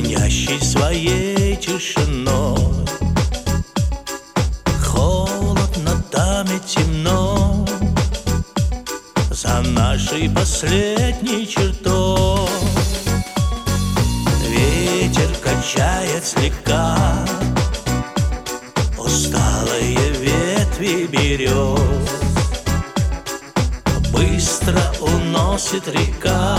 пьянящий своей тишиной. Холодно там и темно за нашей последней чертой. Ветер качает слегка усталые ветви берез. Быстро уносит река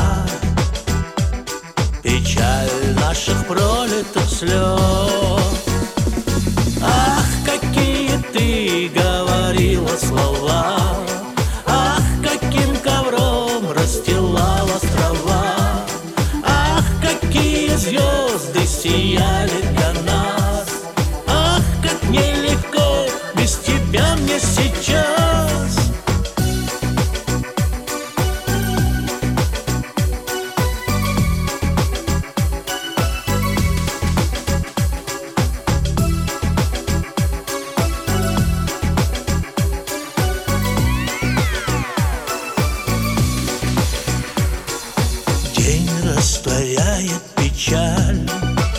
печаль наших пролитых слез. Ах, какие ты говорила слова, ах, каким ковром расстилал острова, ах, какие звезды сияли для нас, ах, как нелегко без тебя мне сейчас. День растворяет печаль,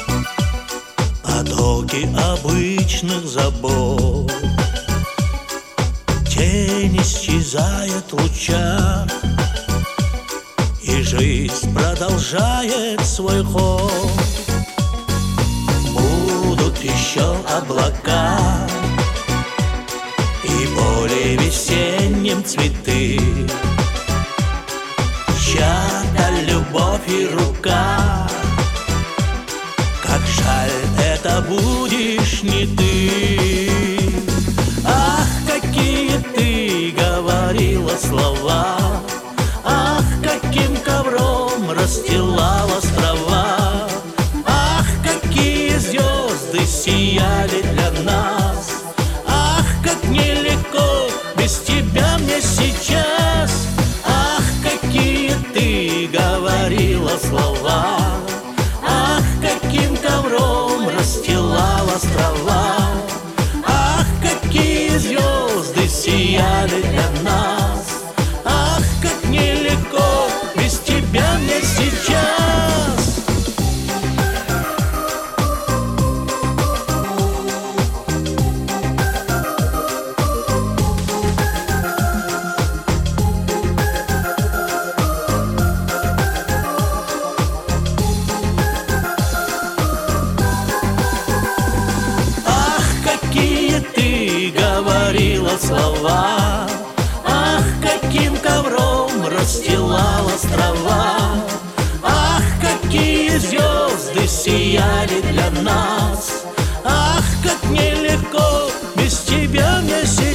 потоки обычных забот. Тень исчезает в лучах, и жизнь продолжает свой ход. Будут еще облака, и поле весенним цветы. Чья-то любовь и рука, как жаль, это будешь не ты. Ах, какие ты говорила слова, ах, каким ковром расстилал острова, ах, какие звезды сияли для нас, ах, как нелегко без тебя мне сейчас. Ах, какие ты говорила слова, ах, каким ковром расстилал острова, ах, какие звезды сияли для нас, ах, как нелегко без тебя мне сейчас. Говорила слова, ах, каким ковром расстилал острова, ах, какие звезды сияли для нас, ах, как нелегко без тебя мне сейчас.